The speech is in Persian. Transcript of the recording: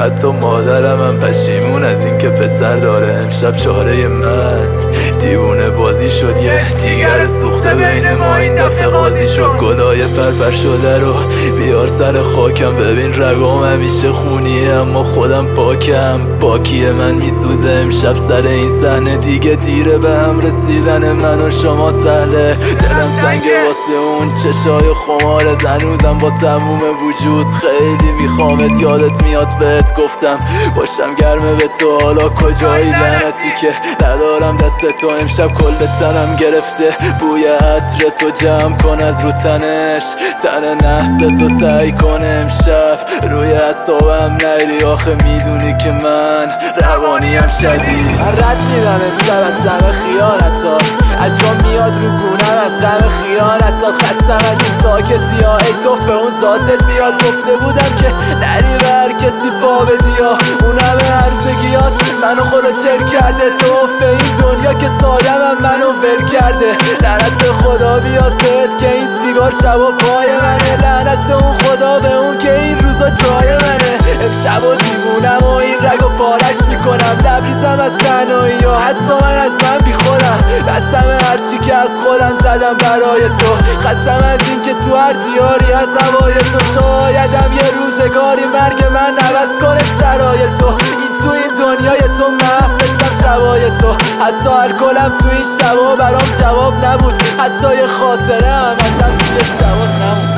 حتی مادرم هم پشیمون از این که پسر داره. امشب چاره من دیوونه بازی شد، یه جیگر سوخته بین ما این دفعه قاضی شد. گلای پرپر شده رو بیار سر خاکم، ببین رگام همیشه خونیه اما خودم پاکم. پاکی من میسوزه امشب سر این صحنه، دیگه دیره به هم رسیدن من و شما سهله. دلم تنگه واسه اون چشای خمارت، هنوزم با تموم وجود خیلی میخوامت. یادت میاد بهت گفتم باشم گرمه به تو، حالا کجایی لعنتی که ندارم دست تو. امشب کل تنم گرفته بوی عطر تو، جمع کن از رو تنش تن نحس تو، سعی کن امشب روی اعصابم نری. آخه میدونی که من روانیم شدید. من رد میدم امشب از دم خیانتا، عشقام میاد رو گونم از غم خیانتا. خستم از این ساکتی ها، ای توف به اون ذاتت میاد. گفته بودم که نری به هر کسی پا بدی ها، اون همه هرزگیات منو خورو چل کرده. توف این دنیا که سادم هم منو ول کرده. لعنت خدا بیاد بهت که این سیگار شبا پای منه، لعنت اون خدا به اون که این روزا جای منه. امشب و دیوونم و این رگو پارش میکنم، لبریزم از تنهایی ها، حتی من از من بی خودم. قسم هرچی که از خودم زدم برای تو، خستم از این که تو هر دیاری از هوای تو. شایدم یه روزگاری مرگ من عوض کنه شرایط تو، تو این دنیای تو محفشم شبای تو. حتی هر کلم تو این شبا برام جواب نبود، حتی یه خاطره هم ازم توی شبات نمود.